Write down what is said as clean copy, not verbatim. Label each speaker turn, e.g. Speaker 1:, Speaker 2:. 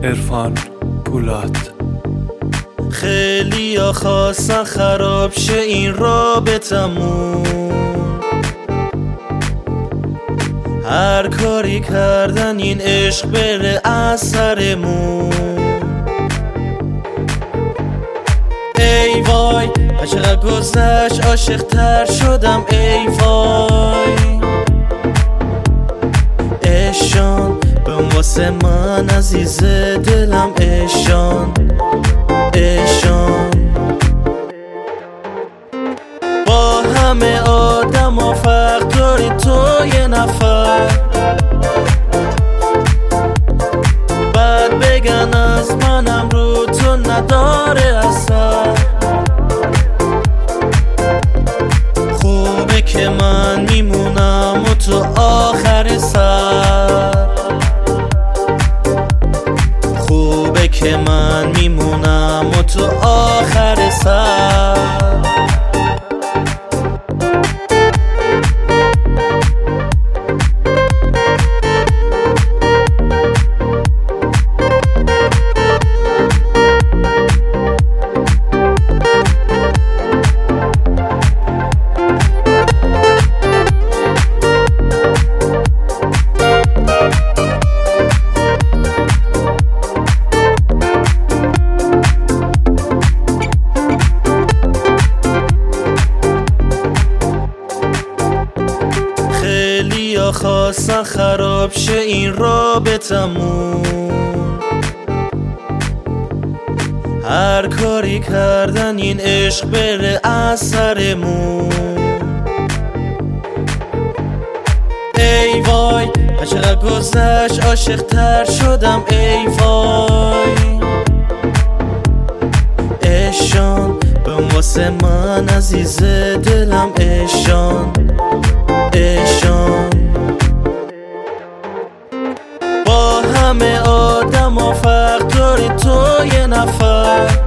Speaker 1: عرفان پولاد.
Speaker 2: خیلی ها خواستن خراب شه این رابطمون، هر کاری کردن این عشق بره از سرمون. ای وای عشق گذشت عاشق تر شدم، ای وای اشان به واسه من عزیز دلم، اشان اشان با همه آدم و فرق داری تو یه نفر، بعد بگن از منم رو تو نداره اثر. خوبه که من میمونم و تو آخر سر، خوبه که من میمونم و تو آخر سر. خیلی ها خواستن خراب شه این رابطمون، هر کاری کردن این عشق بره از سرمون. ای وای عشق گذشت عاشق تر شدم، ای وای اشان به واسه من عزیز دلم، اشان اشان با همه آدم و فرق داری تو یه نفر،